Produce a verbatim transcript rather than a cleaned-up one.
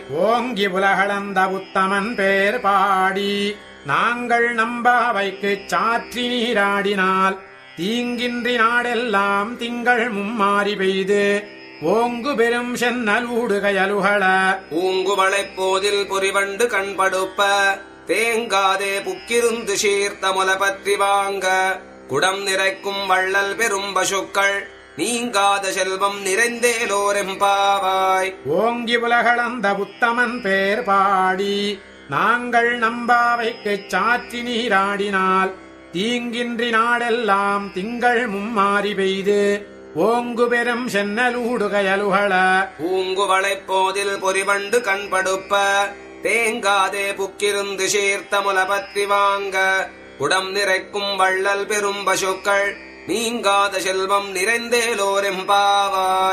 ஓங்கி உலகளந்த உத்தமன் பேர் பாடி நாங்கள் நம்பாவைக்குச் சாற்றி நீராடினால் தீங்கின்றி நாடெல்லாம் திங்கள் மும்மாறி பெய்து ஓங்கு பெரும் சென்னலூடுகையலுகள ஊங்குவளைப் போதில் பொறிவண்டு கண்படுப்ப தேங்காதே புக்கிருந்து சீர்த்த முல பற்றி வாங்க குடம் நிறைக்கும் வள்ளல் பெரும் பசுக்கள் நீங்காத செல்வம் நிறைந்தேலோரெம்பாவாய். ஓங்கி உலகளந்த உத்தமன் பேர் பாடி நாங்கள் நம்பாவைக்குச் சாற்றி நீராடினால் தீங்கின்றி நாடெல்லாம் திங்கள் மும்மாறி பெய்து ஓங்கு பெரும் சென்னலூடுகையலுகள ஊங்குவளைப் போதில் பொறிவண்டு கண்படுப்ப தேங்காதே புக்கிருந்து சீர்த்த முல பற்றி வாங்க குடம் நிறைக்கும் வள்ளல் பெரும் பசுக்கள் நீங்காத செல்வம் நிறைந்தேலோரெம்பாவாய்.